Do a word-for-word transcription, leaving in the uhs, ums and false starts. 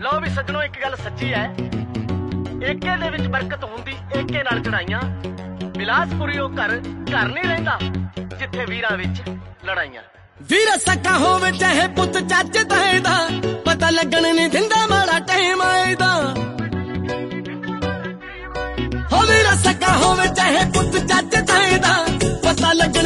ਲਓ ਵੀ ਸੱਜਣੋ ਇੱਕ ਗੱਲ ਸੱਚੀ ਹੈ, ਏਕੇ ਦੇ ਵਿੱਚ ਬਰਕਤ ਹੁੰਦੀ ਏਕੇ ਨਾਲ ਚੜਾਈਆਂ। ਬਿਲਾਸਪੁਰੀ ਉਹ ਘਰ ਘਰ ਨਹੀਂ ਰਹਿੰਦਾ ਜਿੱਥੇ ਵੀਰਾਂ ਵਿੱਚ ਲੜਾਈਆਂ। ਵੀਰ ਸਕਾ ਹੋਵੇ ਚਾਹੇ ਪੁੱਤ ਚਾਚੇ ਤਾਏ ਦਾ, ਪਤਾ ਲੱਗਣ ਨਹੀਂ ਦਿੰਦਾ ਮਾੜਾ ਟਾਈਮ ਆਏਦਾ। ਹੋ ਵੀਰ ਸਕਾ ਹੋਵੇ ਚਾਹੇ ਪੁੱਤ ਚਾਚੇ ਤਾਏ ਦਾ, ਪਤਾ ਲੱਗਣ